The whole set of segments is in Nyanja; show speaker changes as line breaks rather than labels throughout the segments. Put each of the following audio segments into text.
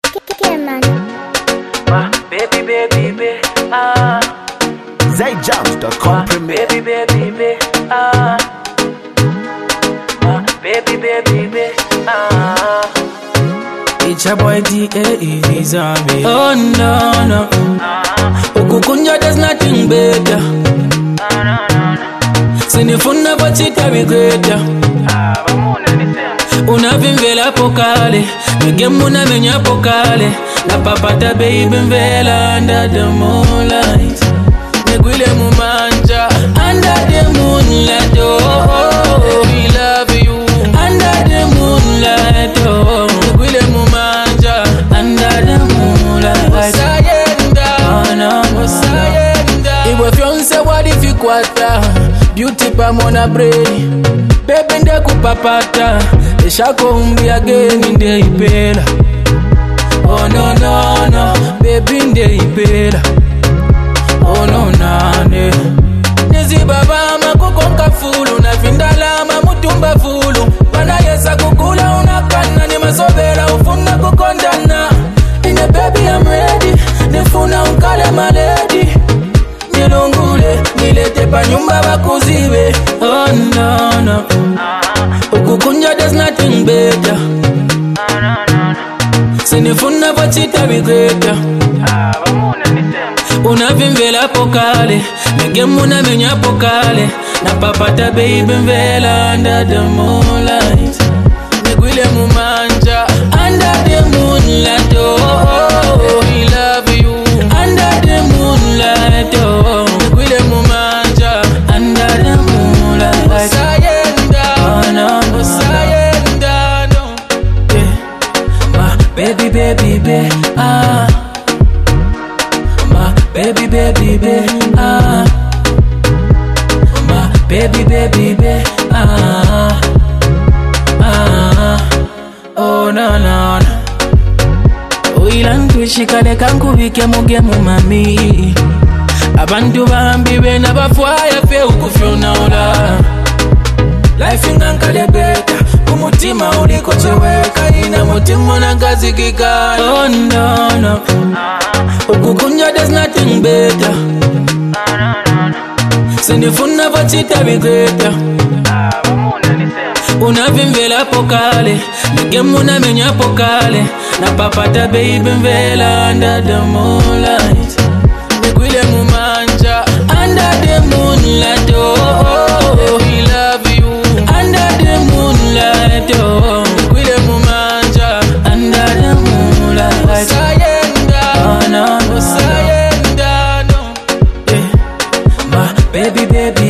My baby,
ZayJams.com
baby, baby,
It's your boy D.A. Zombie. Oh no. Ukukunya there's nothing better. Sinifuna bachita bigeta. Unavimvela pokale, megemuna menya pokale. La papata baby mvela under the moonlight. Negwile mumanja under the moonlight. Oh, we love you under the moonlight. Oh, negwile mumanja under the moonlight. Sayenda, sayenda. Iwe fiance wadifikwata, beauty pa mona brain. Baby nde kupapata, eshako umbi again nde ipela. Oh no, baby nde ipela. Oh no nane. Nizi baba makukonka fulu, na vindalama mutumba fulu. Wana yesa kukula unakana, ni masobela ufuna kukondana. Ine baby I'm ready, nifuna unkale maledi. Nilungule, nilete pa nyumba bakuziwe. Oh no. Ukukunya there's nothing better. Sinifuna bachita bigeta. Unavimvela pokale, megemuna menya pokale. Na papata baby mvela under the moonlight. Negwile mumanja under the moonlight. Oh, we love you under the moonlight. Oh, negwile mumanja under the moonlight. Sayenda, sayenda, no. My baby, my baby, my baby, oh no. Uilan kwishikale kankubike mugemu mami. Abantu bambi bena bafwaya fe ukufyona ola. Life ingankale beta, umutima uliko cheweka. Ina mutima na kazi kika. Oh no. Ukukunya there's nothing better. Sinifuna bachita bigeta. Unavimvela pokale, megemuna menya pokale. Na papata baby mvela under the moonlight. Negwile mumanja under the moonlight. Oh, we love you under the moonlight. Oh, negwile mumanja under the moonlight. Sayenda, sayenda, no. My baby,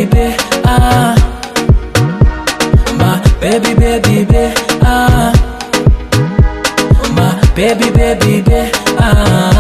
my baby, my baby,